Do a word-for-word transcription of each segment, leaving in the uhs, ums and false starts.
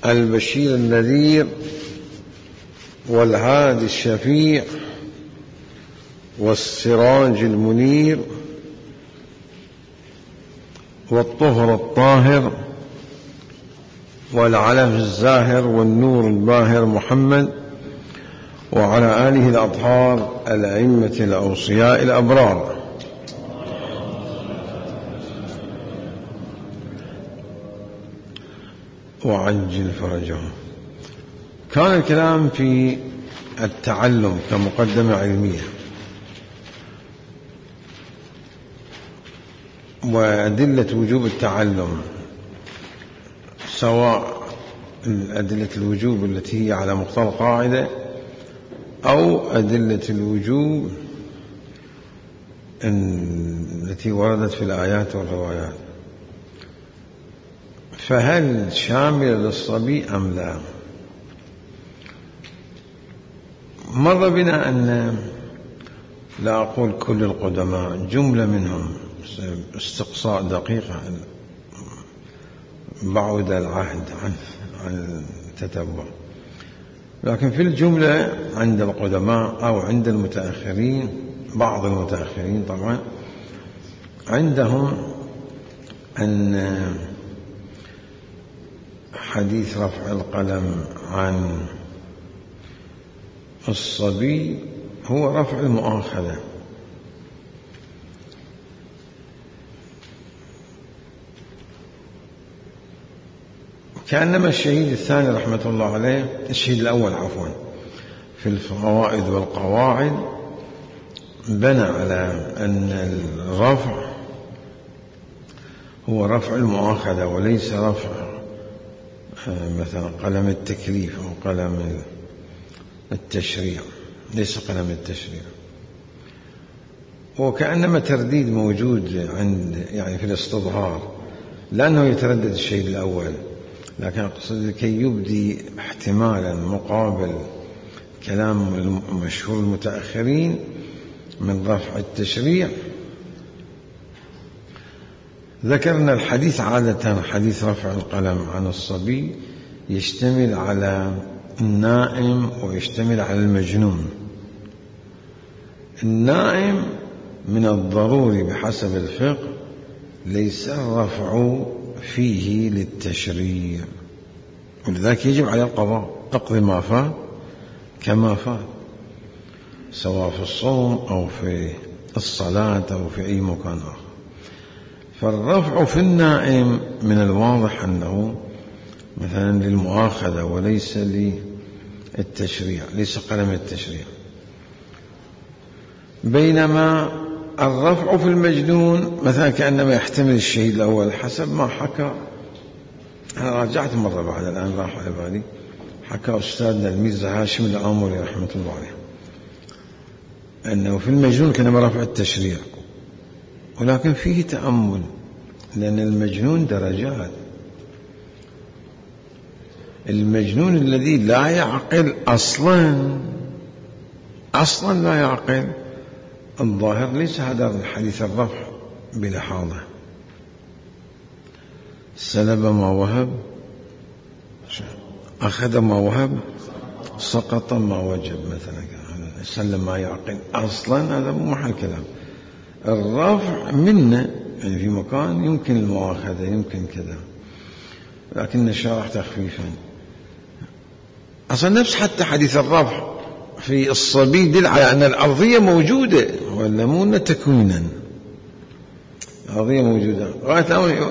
البشير النذير والهادي الشفيع والسراج المنير والطهر الطاهر والعلم الزاهر والنور الباهر محمد وعلى آله الأطهار الأئمة الأوصياء الأبرار. وعجل فرجهم. كان الكلام في التعلم كمقدمة علمية وأدلة وجوب التعلم، سواء أدلة الوجوب التي هي على مقتضى القاعدة أو أدلة الوجوب التي وردت في الآيات والروايات. فهل شامل للصبي أم لا؟ مر بنا أن لا أقول كل القدماء، جملة منهم استقصاء دقيق بعد العهد عن عن التتبع، لكن في الجملة عند القدماء أو عند المتأخرين، بعض المتأخرين طبعا، عندهم أن حديث رفع القلم عن الصبي هو رفع المؤاخذة، كأنما الشهيد الثاني رحمة الله عليه، الشهيد الأول عفوا، في الفوائد والقواعد بنى على أن الرفع هو رفع المؤاخذة وليس رفع مثلا قلم التكليف أو قلم التشريع، ليس قلم التشريع. وكأنما ترديد موجود عند يعني في الاستظهار، لأنه يتردد الشيء الأول، لكن أقصد لكي يبدي احتمالا مقابل كلام مشهور المتأخرين من رفع التشريع. ذكرنا الحديث عادة حديث رفع القلم عن الصبي يشتمل على النائم ويشتمل على المجنون. النائم من الضروري بحسب الفقه ليس الرفع فيه للتشريع، ولذلك يجب على القضاء، تقضي ما فات كما فات، سواء في الصوم أو في الصلاة أو في أي مكان آخر. فالرفع في النائم من الواضح أنه مثلا للمؤاخذة وليس للتشريع، ليس قلم التشريع. بينما الرفع في المجنون مثلا كأنما يحتمل الشهيد الأول حسب ما حكى، أنا راجعت مرة بعد الآن راح على بالي، حكى أستاذنا الميرزا هاشم الآمري رحمة الله عليه أنه في المجنون كأنما رفع التشريع، ولكن فيه تأمل، لأن المجنون درجات. المجنون الذي لا يعقل أصلا أصلا لا يعقل، الظاهر ليس هذا الحديث الرفع بلحاظة، سلب ما وهب، أخذ ما وهب، سقط ما وجب مثلا، سلم ما يعقل أصلا، هذا مو محل كلام. الرفع منا يعني في مكان يمكن المؤاخذة يمكن كذا، لكن الشرح تخفيفا. أصلا نفس حتى حديث الرفع في الصبي يدل على أن الأرضية موجودة ولا مو تكوينا، الأرضية موجودة غاية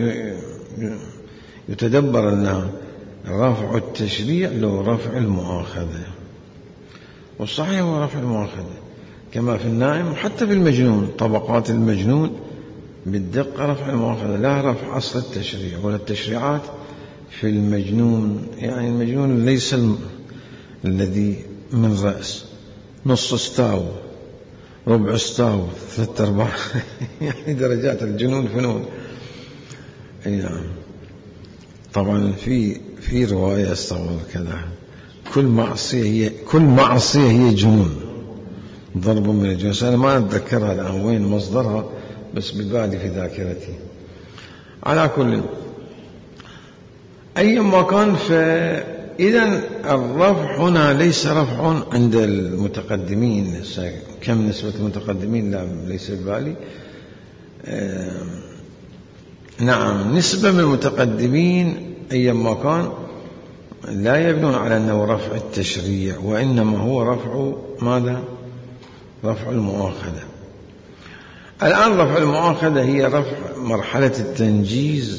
يتدبر أنها رفع التشريع لو رفع المؤاخذة، والصحيح هو رفع المؤاخذة كما في النائم، حتى في المجنون طبقات المجنون بالدقة رفع المؤاخذة، لا رفع أصل التشريع ولا التشريعات في المجنون. يعني المجنون ليس الم... الذي من رأس نص استاو ربع استاو ثلاثة أرباع يعني درجات الجنون فنون. نعم طبعا في في رواية استغفر كذا، كل معصية هي كل معصية هي جنون، ضرب من الجنس. أنا ما أتذكرها الآن وين مصدرها، بس ببالي في ذاكرتي. على كل أيما كان. فإذا الرفع هنا ليس رفع عند المتقدمين. كم نسبة المتقدمين؟ لا ليس ببالي. آه نعم، نسبة من المتقدمين أيما كان لا يبنون على أنه رفع التشريع، وإنما هو رفع ماذا؟ رفع المؤاخذة. الآن رفع المؤاخذة هي رفع مرحلة التنجيز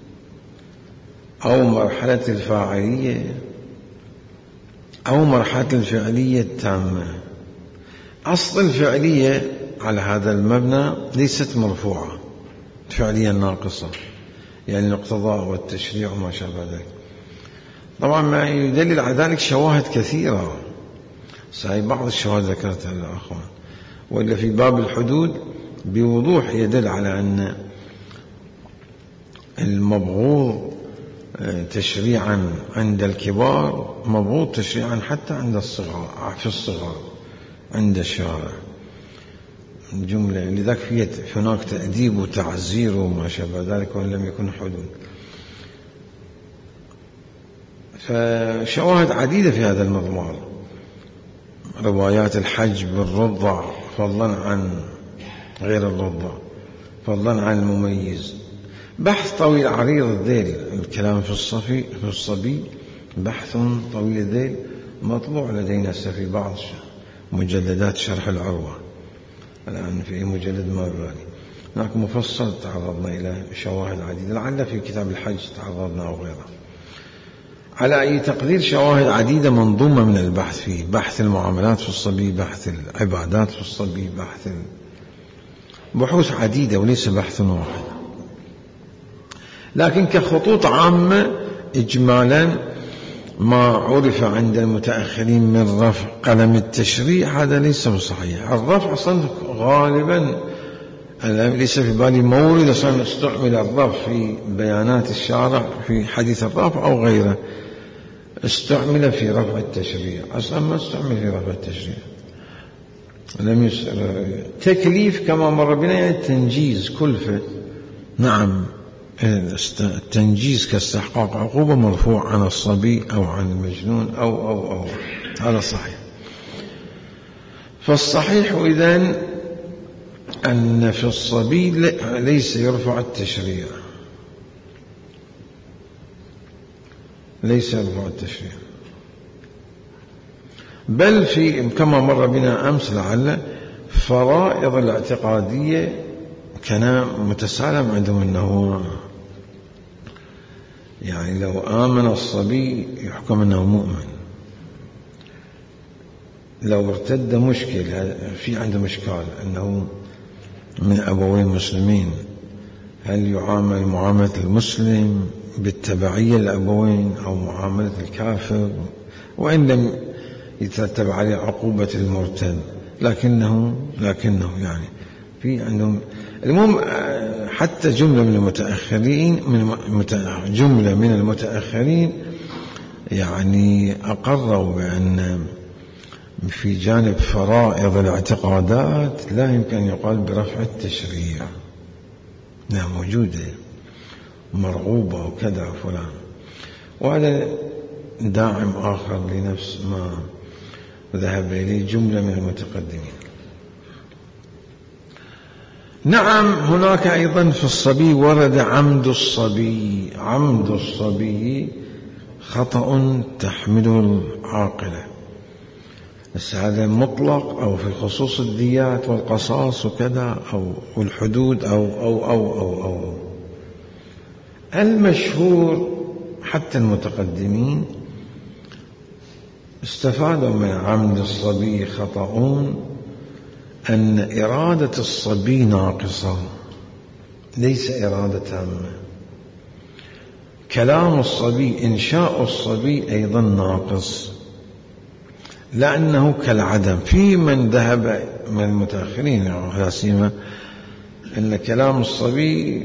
أو مرحلة الفاعلية أو مرحلة الفعلية التامة. أصل الفعلية على هذا المبنى ليست مرفوعة، فعليا ناقصة، يعني الاقتضاء والتشريع وما شابه ذلك. طبعا ما يدلل على ذلك شواهد كثيرة، سهي بعض الشواهد ذكرتها الأخوان، وإلا في باب الحدود بوضوح يدل على أن المبغوض تشريعا عند الكبار مبغوض تشريعا حتى عند الصغار، في الصغار عند الشارع جملة. لذلك في هناك تأديب وتعزير وما شابه ذلك وإن لم يكن حدود. فشواهد عديدة في هذا المضمار، روايات الحج بالرضع فضلا عن غير الرضع، فضلا عن المميز. بحث طويل عريض الذيل، الكلام في الصفي في الصبي بحث طويل الذيل مطبوع لدينا في بعض مجلدات شرح العروة، الآن في مجلد ما بالي. هناك مفصل تعرضنا إلى شواهد عديدة، لعل في كتاب الحج تعرضنا أو غيره. على أي تقدير شواهد عديدة منظومة من البحث فيه، بحث المعاملات في الصبي، بحث العبادات في الصبي، بحث بحوث عديدة وليس بحث واحد. لكن كخطوط عامة إجمالا ما عرف عند المتأخرين من رفع قلم التشريع هذا ليس بصحيح. الرفع أصلا غالبا ليس في بالي مورد أصلا استعمل الرفع في بيانات الشارع في حديث الرفع أو غيره، استعمل في رفع التشريع، أصلا ما استعمل في رفع التشريع. لم يسأل تكليف كما مر بنا يعني التنجيز كلفة. نعم، التنجيز كاستحقاق عقوبة مرفوع عن الصبي أو عن المجنون أو أو أو هذا صحيح. فالصحيح إذن أن في الصبي ليس يرفع التشريع، ليس يرفع التشريع، بل في كما مر بنا أمس لعل فرائض الاعتقادية كان متسالم عندهم أنه يعني لو آمن الصبي يحكم أنه مؤمن، لو ارتد مشكل في عنده مشكال أنه من أبوين مسلمين، هل يعامل معاملة المسلم بالتبعية للأبوين أو معاملة الكافر، وإن لم يترتب عليه عقوبة المرتد، لكنه لكنه يعني في عندهم. المهم حتى جملة من المتأخرين من جملة من المتأخرين يعني أقروا بأن في جانب فرائض الاعتقادات لا يمكن أن يقال برفع التشريع، لا موجودة مرغوبة وكذا فلان، وهذا داعم آخر لنفس ما ذهب إليه جملة من المتقدمين. نعم، هناك أيضا في الصبي ورد عمد الصبي، عمد الصبي خطأ تحمله العاقلة، بس هذا مطلق أو في خصوص الديات والقصاص وكذا أو الحدود أو أو أو أو أو المشهور حتى المتقدمين استفادوا من عمد الصبي خطأون أن إرادة الصبي ناقصة ليس إرادة تامة، كلام الصبي إنشاء الصبي أيضا ناقص، لأنه كالعدم. في من ذهب من المتأخرين لا سيما أن كلام الصبي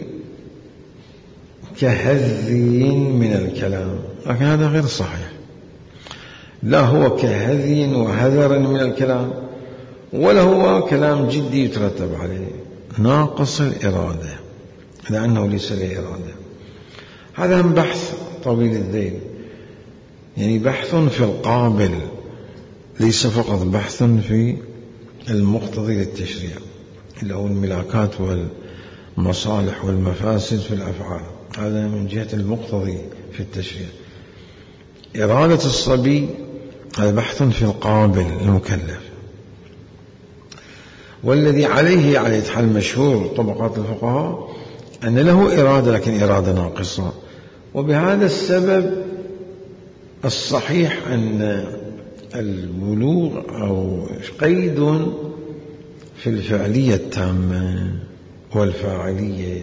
كهذي من الكلام، لكن هذا غير صحيح. لا هو كهذي وهذر من الكلام، ولا هو كلام جدي يترتب عليه، ناقص الإرادة لأنه ليس له إرادة. هذا هم بحث طويل الذيل، يعني بحث في القابل، ليس فقط بحث في المقتضي للتشريع اللي هو الملاكات والمصالح والمفاسد في الأفعال. هذا من جهة المقتضي في التشريع. إرادة الصبي هذا بحث في القابل المكلف، والذي عليه على يتحل مشهور طبقات الفقهاء أن له إرادة لكن إرادة ناقصة. وبهذا السبب الصحيح أن البلوغ أو قيد في الفعلية التامة والفاعلية،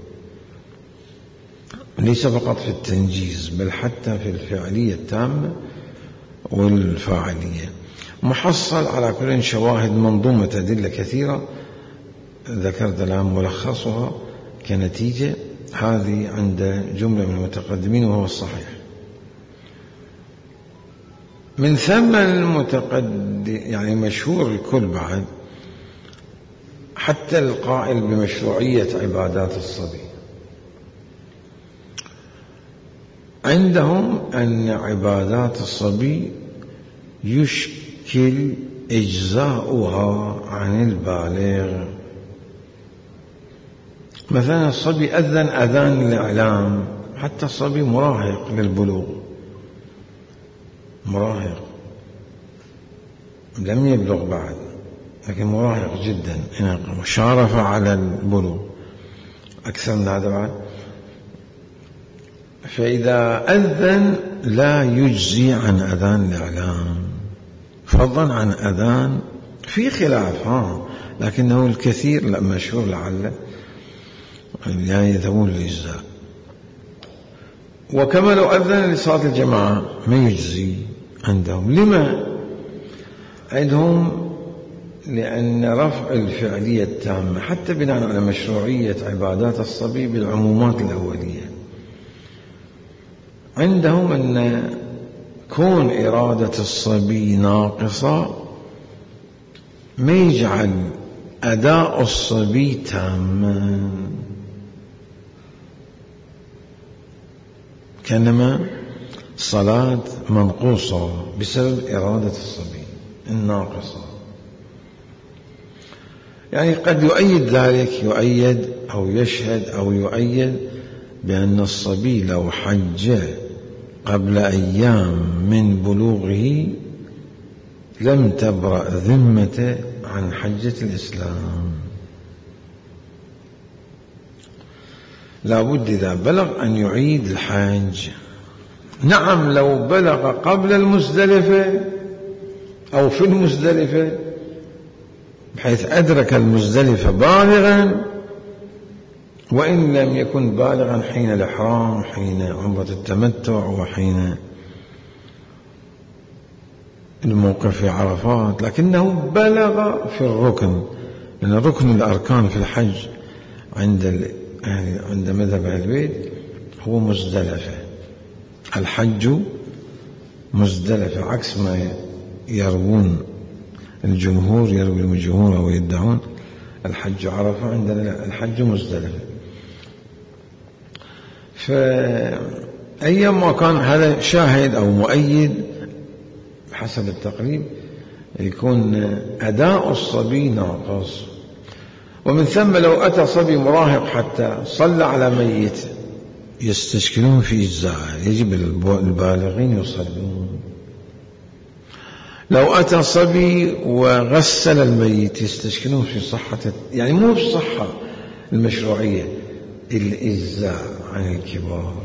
ليس فقط في التنجيز بل حتى في الفعلية التامة والفاعلية، محصل على كل شواهد منظومة أدلة كثيرة ذكرت الآن ملخصها كنتيجة. هذه عند جملة من المتقدمين وهو الصحيح. من ثم المتقدم يعني مشهور الكل بعد حتى القائل بمشروعية عبادات الصبي، عندهم أن عبادات الصبي يشكل إجزاؤها عن البالغ. مثلا الصبي أذن أذان الإعلام، حتى الصبي مراهق للبلوغ، مراهق لم يبلغ بعد لكن مراهق جدا، شارف على البلوغ أكثر من هذا بعد. فإذا أذن لا يجزي عن أذان الإعلام، فضلا عن أذان في خلاف ها لكنه الكثير لا مشهور لعله يعني يذهبون للإجزاء. وكما لو أذن لصلاة الجماعة ما يجزي عندهم. لما؟ عندهم لأن رفع الفعلية التامة حتى بناء على مشروعية عبادات الصبي بالعمومات الأولية، عندهم أن كون إرادة الصبي ناقصة ما يجعل أداء الصبي تاما، كأنما صلاة منقوصة بسبب إرادة الصبي الناقصة. يعني قد يؤيد ذلك، يؤيد أو يشهد أو يؤيد بأن الصبي لو حج قبل أيام من بلوغه لم تبرأ ذمته عن حجة الإسلام، لا بد إذا بلغ أن يعيد الحج. نعم لو بلغ قبل المزدلفة أو في المزدلفة بحيث أدرك المزدلفة بالغا، وإن لم يكن بالغا حين الإحرام، حين عمرة التمتع، وحين الموقف في عرفات، لكنه بلغ في الركن، لأن ركن الأركان في الحج عند عند مذهب أهل البيت هو مزدلفة. الحج مزدلفة عكس ما يروون الجمهور، يروي الجمهور ويدعون الحج عرفة، عندنا الحج مزدلفة. فأيما كان هذا شاهد أو مؤيد حسب التقريب يكون أداء الصبي ناقص. ومن ثم لو أتى صبي مراهق حتى صلى على ميت يستشكلون في إجزاء، يجب البالغين يصلون. لو أتى صبي وغسل الميت يستشكلون في صحة، يعني مو بصحة المشروعية، الإجزاء عن الكبار.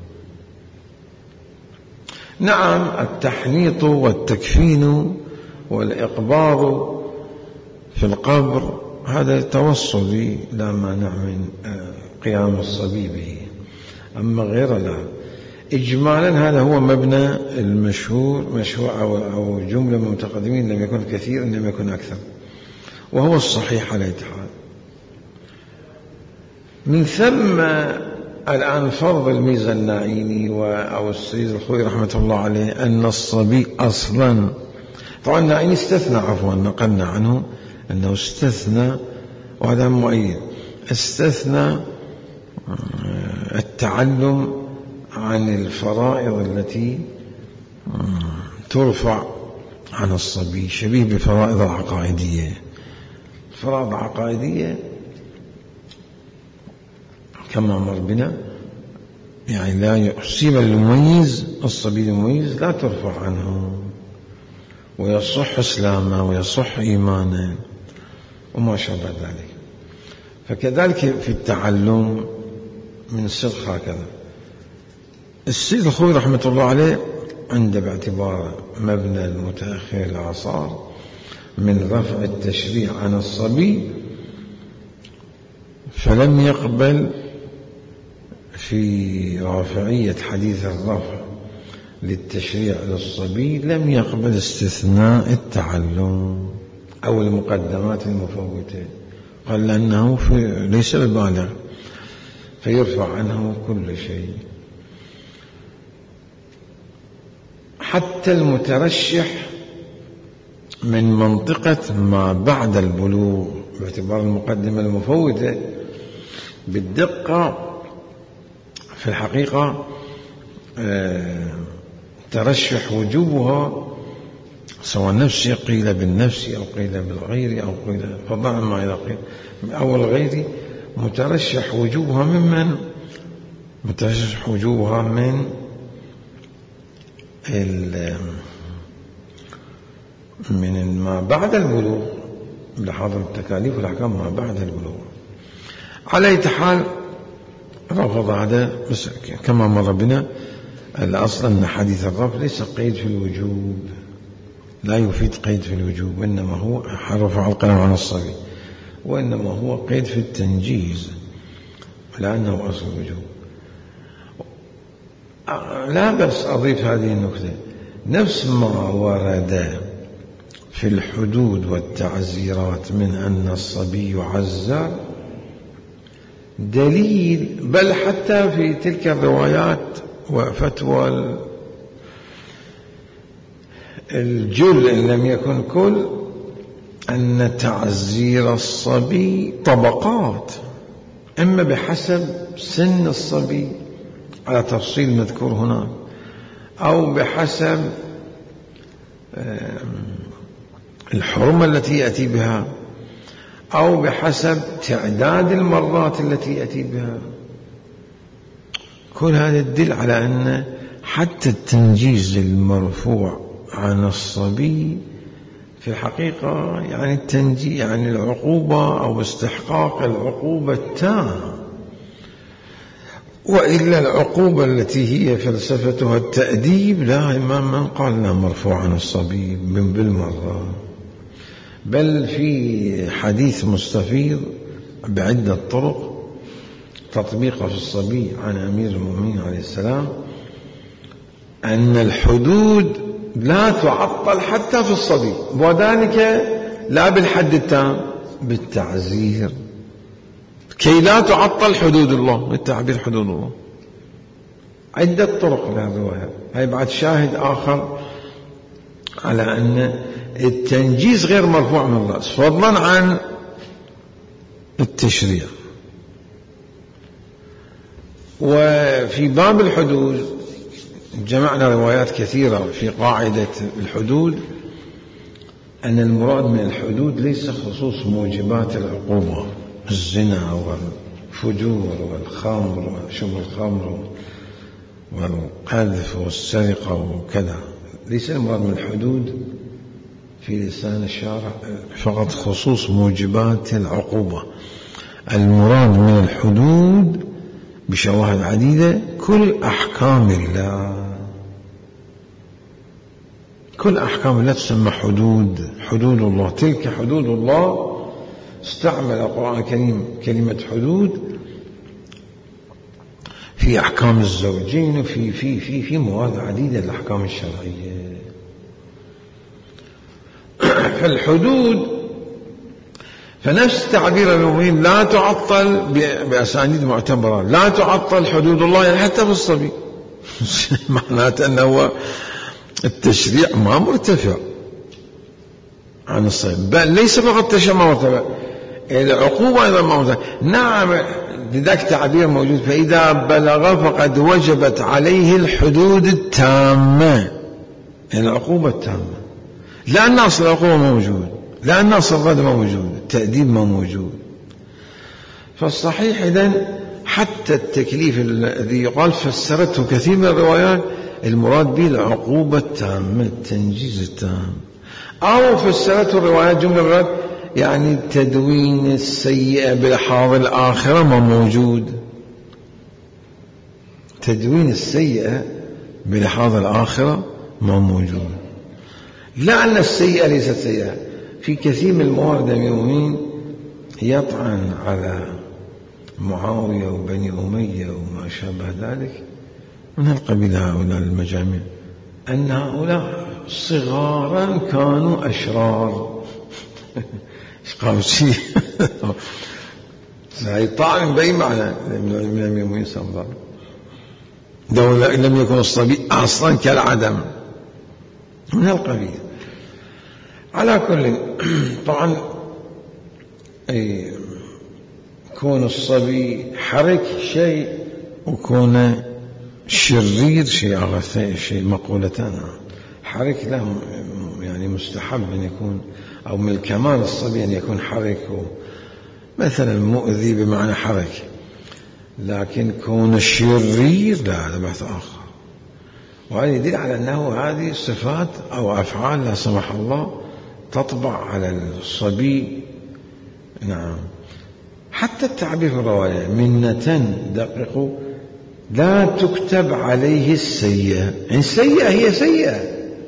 نعم التحنيط والتكفين والإقباض في القبر هذا توصلي لا مانع من قيام الصبي به، أما غير لا. إجمالا هذا هو مبنى المشهور، مشروع أو جملة من المتقدمين، لم يكن كثير لم يكن أكثر، وهو الصحيح على الاتحاد. من ثم الآن فرض الميزة النائيني أو السيد الخوي رحمة الله عليه أن الصبي أصلا، طبعا النائيني استثنى، عفوا نقلنا عنه أنه استثنى، وهذا مؤيد، استثنى التعلم عن الفرائض التي ترفع عن الصبي، شبيه بالفرائض العقائدية. الفرائض العقائدية كما مر بنا يعني لا يصيب المميز، الصبي المميز لا ترفع عنه، ويصح إسلامه ويصح إيمانه وما شابه ذلك. فكذلك في التعلم من صدق هكذا. السيد الخوي رحمة الله عليه عند باعتبار مبنى المتأخر الآثار من رفع التشريع عن الصبي، فلم يقبل في رافعية حديث الرفع للتشريع للصبي، لم يقبل استثناء التعلم أو المقدمات المفوتة، قال لأنه في ليس بالبالغ فيرفع عنه كل شيء. حتى المترشح من منطقة ما بعد البلوغ باعتبار المقدمة المفوتة بالدقة في الحقيقة ترشح وجوبها سواء نفسي قيل بالنفس أو قيل بالغير أو قيل فضلا ما إلى قيل أو الغير، مترشح وجوبها ممن مترشح وجوبها من من ما بعد البلوغ بحاضر التكاليف والأحكام ما بعد البلوغ. على أي حال رفض هذا، بس كما مر بنا الأصل أن حديث الرفض ليس قيد في الوجوب، لا يفيد قيد في الوجوب، إنما هو رفع القلم عن الصبي، وإنما هو قيد في التنجيز لأنه أصل الوجوب. لا بس أضيف هذه النكتة، نفس ما ورد في الحدود والتعزيرات من أن الصبي يعزر دليل، بل حتى في تلك الروايات وفتوى الجل إن لم يكن كل، أن تعزير الصبي طبقات، إما بحسب سن الصبي على تفصيل مذكور هنا، أو بحسب الحرمة التي يأتي بها، أو بحسب تعداد المرات التي يأتي بها. كل هذا يدل على أن حتى التنجيز المرفوع عن الصبي في الحقيقة يعني التنجيز يعني العقوبة أو استحقاق العقوبة التامة، وإلا العقوبة التي هي فلسفتها التأديب لا، إمام من قال لها مرفوع عن الصبي بالمرة، بل في حديث مستفيض بعدة طرق تطبيقه في الصبي عن أمير المؤمنين عليه السلام أن الحدود لا تعطل حتى في الصبي، وذلك لا بالحد التام، بالتعزير، كي لا تعطل حدود الله، بالتعبير حدود الله. عدة طرق لهذا، هاي بعد شاهد آخر على أن التنجيز غير مرفوع من الرأس فضلا عن التشريع. وفي باب الحدود جمعنا روايات كثيرة في قاعدة الحدود أن المراد من الحدود ليس خصوص موجبات العقوبة، الزنا والفجور والخمر وشرب الخمر والقذف والسرقة وكذا، ليس المراد من الحدود في لسان الشارع فقط خصوص موجبات العقوبة، المراد من الحدود بشواهد عديدة كل أحكام الله، كل أحكام الله تسمى حدود، حدود الله، تلك حدود الله. استعمل القرآن الكريم كلمة حدود في أحكام الزوجين وفي في في في مواد عديدة الأحكام الشرعية. فالحدود فنفس تعبير الأمين لا تعطل بأسانيد معتبرة، لا تعطل حدود الله يعني حتى في الصبي معناته أنه التشريع ما مرتفع عن الصبي، بل ليس فقط تشريع ما مرتفع، العقوبة أيضا ما مرتفع. نعم ذاك تعبير موجود، فإذا بلغ فقد وجبت عليه الحدود التامة، يعني العقوبة التامة، لا أن أصل العقوبة موجود، لا أن أصل الرد موجود، التأديب ما موجود. فالصحيح إذن حتى التكليف الذي يقال فسرته كثير من الروايات المراد به العقوبة التامة، التنجيز التام، أو فسرته الروايات جملة الروايات يعني تدوين السيئة بلحاظ الآخرة ما موجود، تدوين السيئة بلحاظ الآخرة ما موجود، لا أن السيئة ليست سيئة. في كثير من الموارد المؤمنين يطعن على معاوية وبني أمية وما شابه ذلك من القبيل هؤلاء المجامع أن هؤلاء صغارا كانوا أشرار. إيش قالوا شيء طعن بأي معنى من المؤمنين صغار لو لم يكن الصبي أصلا كالعدم من القبيل. على كل طبعا أي كون الصبي حرك شيء وكون شرير شيء آخر، شيء مقولتان. حرك له يعني مستحب أن يكون، أو من الكمال الصبي أن يكون حرك مثلا مؤذي بمعنى حرك، لكن كون الشرير لا، هذا بحث آخر. وهذا يدل على أنه هذه صفات أو أفعال لا سمح الله تطبع على الصبي. نعم. حتى التعبير في الرواية منة دققوا لا تكتب عليه السيئة، يعني السيئة هي سيئة،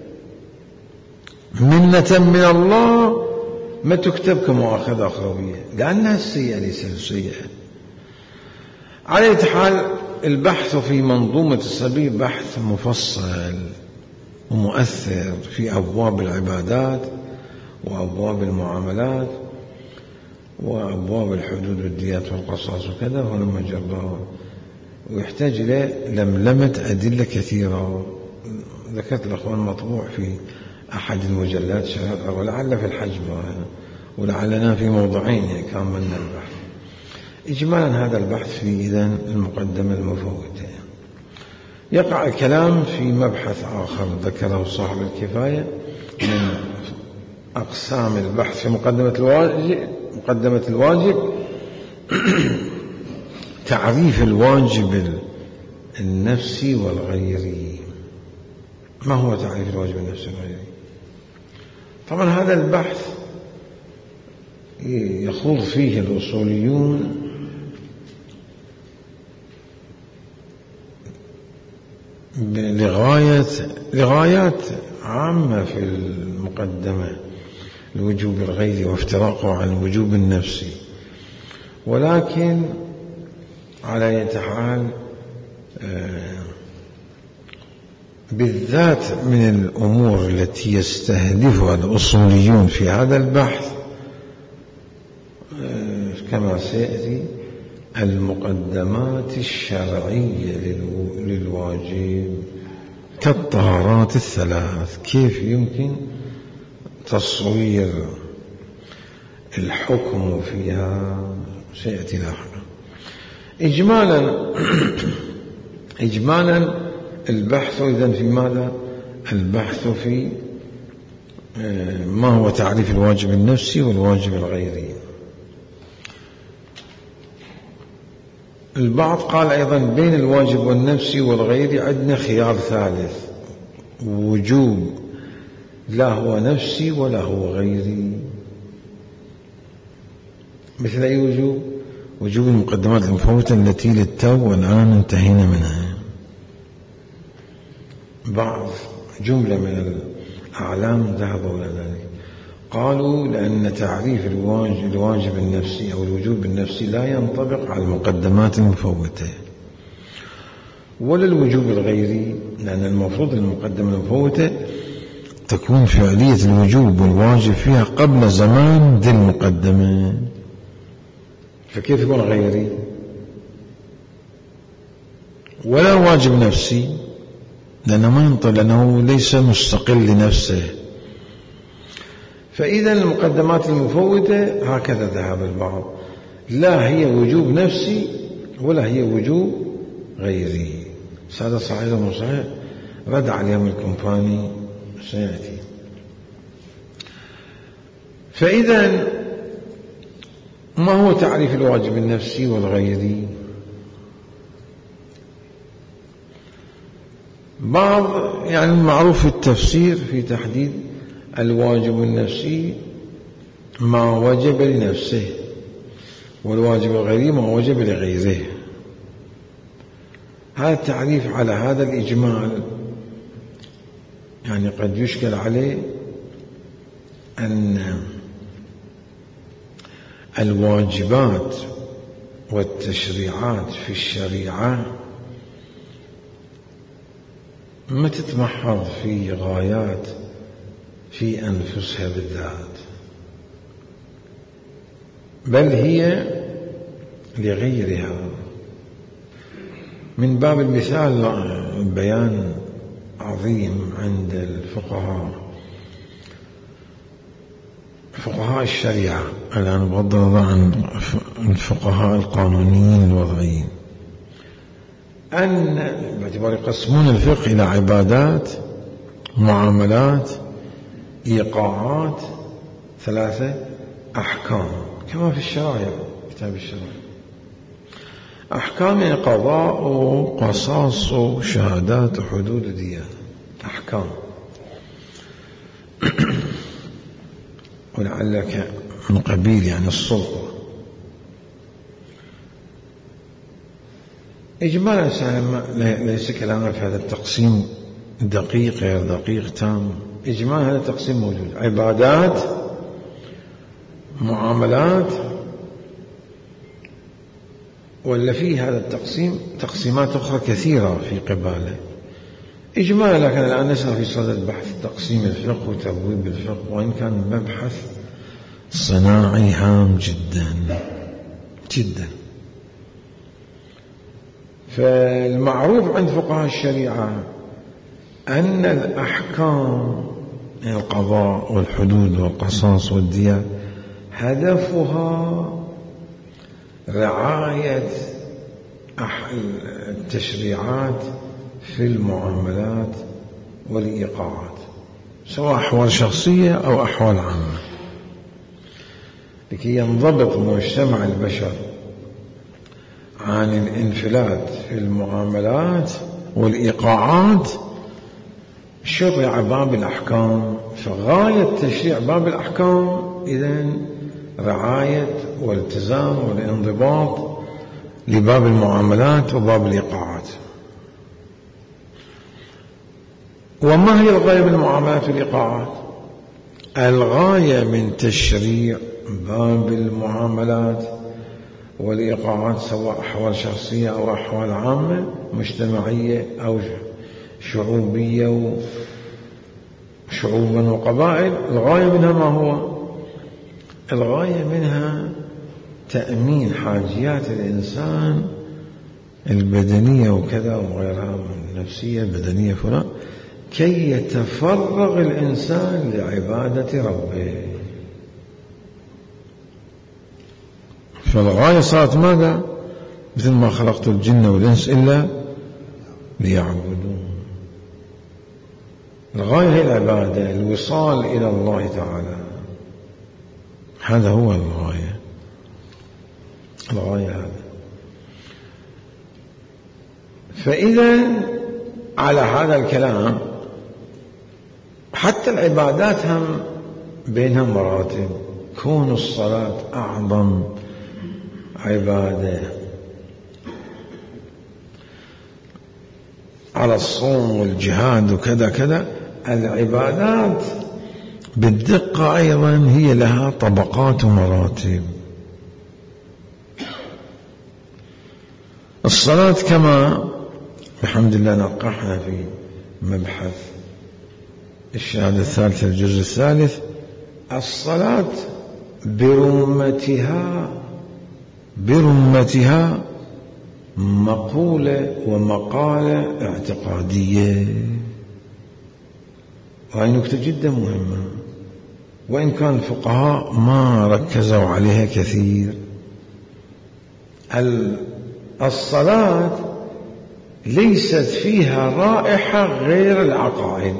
منة من الله ما تكتب كمؤاخذة أخروية لأنها السيئة ليست سيئة. على أي حال البحث في منظومة الصبي بحث مفصل ومؤثر في أبواب العبادات وأبواب المعاملات وأبواب الحدود والديات والقصاص وكذا، ولما جراه ويحتاج إلى لملمة أدلة كثيرة. ذكرت الأخوان مطبوع في أحد المجلات شهر، ولعل في الحجب، ولعلنا في موضعين كاملنا البحث. إجمالا هذا البحث في إذن المقدمة المفوتة. يقع الكلام في مبحث آخر ذكره صاحب الكفاية من أقسام البحث في مقدمة الواجب، مقدمة الواجب تعريف الواجب النفسي والغيري. ما هو تعريف الواجب النفسي والغيري؟ طبعا هذا البحث يخوض فيه الأصوليون لغاية لغايات عامة في المقدمة، الوجوب الغيري وافتراقه عن الوجوب النفسي. ولكن على أي حال بالذات من الأمور التي يستهدفها الأصوليون في هذا البحث كما سيأتي المقدمات الشرعية للواجب كالطهارات الثلاث، كيف يمكن تصوير الحكم فيها سيأتي لاحقا. إجمالا إجمالا البحث إذن في ماذا؟ البحث في ما هو تعريف الواجب النفسي والواجب الغيري. البعض قال أيضا بين الواجب والنفسي والغيري عندنا خيار ثالث، وجوب لا هو نفسي ولا هو غيري. مثل أي وجوب؟ وجوب المقدمات المفوتة التي للتو والآن انتهينا منها. بعض جملة من الأعلام ذهبوا إلى ذلك، قالوا لأن تعريف الواجب, الواجب النفسي أو الوجوب النفسي لا ينطبق على المقدمات المفوتة، ولا الوجوب الغيري، لأن المفروض المقدمة المفوتة تكون فعلية الوجوب والواجب فيها قبل زمان ذي المقدمة، فكيف يكون غيري؟ ولا واجب نفسي لأنه ما ينطق، لأنه ليس مستقل لنفسه. فإذا المقدمات المفوتة هكذا ذهب البعض، لا هي وجوب نفسي ولا هي وجوب غيره. هذا صحيح ولا صحيح رد عليهم الكومباني سيأتي. فإذا ما هو تعريف الواجب النفسي والغيري؟ بعض يعني المعروف في التفسير في تحديد الواجب النفسي ما وجب لنفسه، والواجب الغيري ما وجب لغيره. هذا التعريف على هذا الإجمال يعني قد يشكل عليه أن الواجبات والتشريعات في الشريعة ما تتمحض في غايات في أنفسها بالذات، بل هي لغيرها. من باب المثال بيان عظيم عند الفقهاء فقهاء الشريعة، الآن بغض النظر عن الفقهاء القانونيين الوضعيين، أن باعتبار يقسمون الفقه إلى عبادات، معاملات، إيقاعات، ثلاثة أحكام كما في الشرائع، كتاب الشرائع. أحكام قضاء وقصاص وشهادات وحدود وديات، أحكام. ولعلك من قبيل يعني السلطة. إجمالا ليس كلامنا في هذا التقسيم دقيق غير دقيق تام، إجمالا هذا التقسيم موجود: عبادات، معاملات، ولا فيه هذا التقسيم تقسيمات أخرى كثيرة في قباله إجمالا. لكن الآن نسأل في صدد بحث تقسيم الفقه وتبويب الفقه، وإن كان مبحث صناعي هام جدا جدا. فالمعروف عند فقهاء الشريعة أن الأحكام القضاء والحدود والقصاص والديات هدفها رعاية التشريعات في المعاملات والإيقاعات، سواء أحوال شخصية أو أحوال عامة، لكي ينضبط مجتمع البشر عن الانفلات في المعاملات والإيقاعات. شرع باب الأحكام، فغاية تشريع باب الأحكام إذن رعاية والالتزام والانضباط لباب المعاملات وباب الإيقاعات. وما هي الغاية من المعاملات والإيقاعات؟ الغاية من تشريع باب المعاملات والإيقاعات، سواء أحوال شخصية أو أحوال عامة مجتمعية أو شعوبية وشعوبا وقبائل، الغاية منها ما هو؟ الغاية منها تأمين حاجيات الإنسان البدنية وكذا وغيرها من النفسية البدنية فلان، كي يتفرغ الإنسان لعبادة ربه. فالغاية صارت ماذا؟ مثل ما خلقت الجن والإنس إلا ليعبدون. الغاية هي العبادة، الوصال إلى الله تعالى، هذا هو الغاية. الغاية هذا. فإذا على هذا الكلام حتى العبادات هم بينها مراتب. كون الصلاة أعظم عبادة على الصوم والجهاد وكذا كذا. العبادات بالدقة أيضا هي لها طبقات ومراتب. الصلاة كما بحمد الله نقحنا في مبحث الشهادة الثالثة الجزء الثالث، الصلاة برمتها برمتها مقولة ومقالة اعتقادية، وهي نكتة جدا مهمة، وإن كان الفقهاء ما ركزوا عليها كثير. الصلاة ليست فيها رائحة غير العقائد،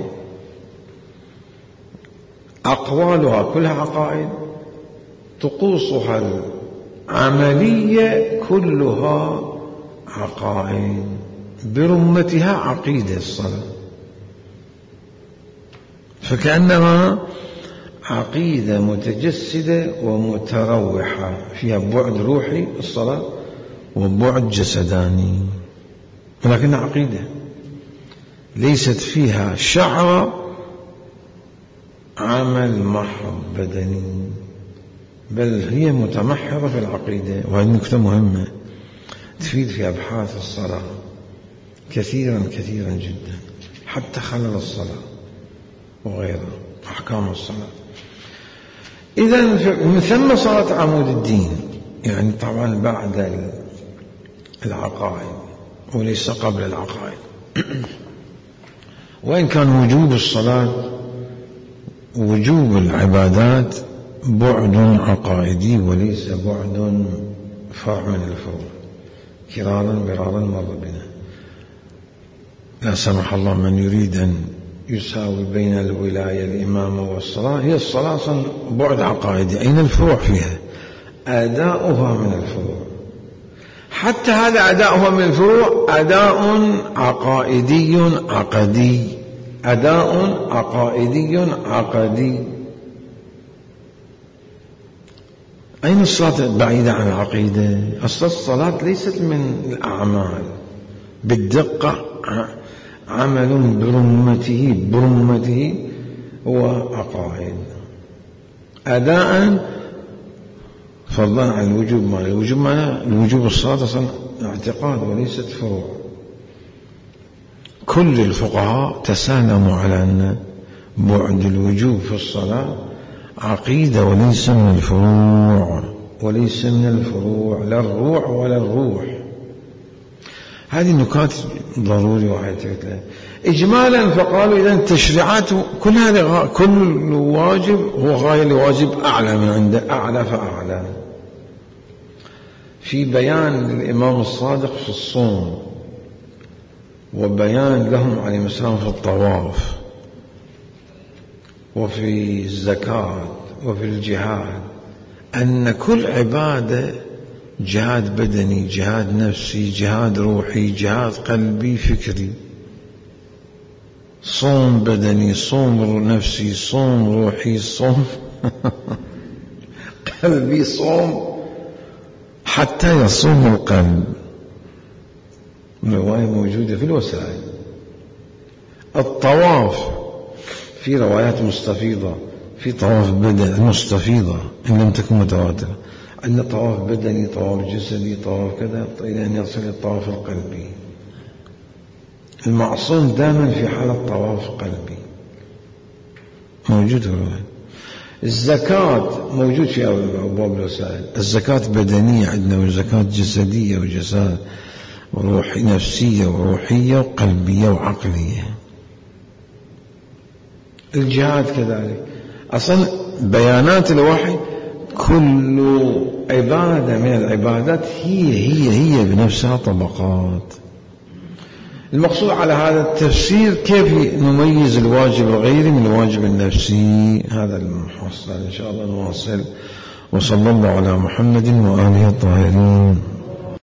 أقوالها كلها عقائد، طقوسها العملية كلها عقائد، برمتها عقيدة الصلاة، فكأنما عقيدة متجسدة ومتروحة، فيها بعد روحي الصلاة وبعد جسداني، ولكنها عقيدة ليست فيها شعر عمل محض بدني، بل هي متمحضة في العقيدة. وهذه نكتة مهمة تفيد في أبحاث الصلاة كثيرا كثيرا جدا، حتى خلل الصلاة وغيرها، أحكام الصلاة. إذن من ثم صارت عمود الدين، يعني طبعا بعد العقائد وليس قبل العقائد. وإن كان وجوب الصلاة وجوب العبادات بعد عقائدي وليس بعد فرع من الفروع، كرارا مرارا مر بنا. لا سمح الله من يريد أن يساوي بين الولاية الإمامة والصلاة، هي الصلاة أصلا بعد عقائدي، أين الفروع فيها؟ أداؤها من الفروع، حتى هذا أداؤها من الفروع أداء عقائدي عقدي، أداء عقائدي عقدي. أين الصلاة بعيدة عن العقيدة؟ أصل الصلاة ليست من الأعمال بالدقة، عمل برمته برمته هو عقائد، أداء فضلا عن الوجوب. ما الوجوب ما الوجوب الصلاة أصلا اعتقاد وليست فروع. كل الفقهاء تسالموا على أن بعد الوجوب في الصلاة عقيدة وليس من الفروع، وليس من الفروع، لا الروح ولا الروح. هذه النكات ضروري واحد تقول إجمالا. فقالوا إذا التشريعات كل هذا كل واجب هو غاية لواجب أعلى من عنده، أعلى فأعلى. في بيان الإمام الصادق في الصوم، وبيان لهم عليه السلام في الطواف، وفي الزكاة، وفي الجهاد، أن كل عبادة جهاد بدني، جهاد نفسي، جهاد روحي، جهاد قلبي فكري. صوم بدني، صوم نفسي، صوم روحي، صوم قلبي، صوم حتى يصوم القلب. رواية موجودة في الوسائل. الطواف في روايات مستفيضة، في طواف بدني مستفيضة إن لم تكن متواترة، عندنا طواف بدني، طواف جسدي، طواف كذا، إلى أن يصل الطواف القلبي. المعصوم دائما في حالة طواف قلبي موجود في الرواية. الزكاة موجود في أبواب الوسائل، الزكاة بدنية عندنا، وزكاة جسدية وجسد وروحي، نفسية وروحية وقلبية وعقلية. الجهاد كذلك. أصلا بيانات الوحي كل عبادة من العبادات هي هي هي بنفسها طبقات. المقصود على هذا التفسير كيف نميز الواجب الغيري من الواجب النفسي، هذا المحصل. إن شاء الله نواصل. وصلى الله على محمد وآله الطاهرين.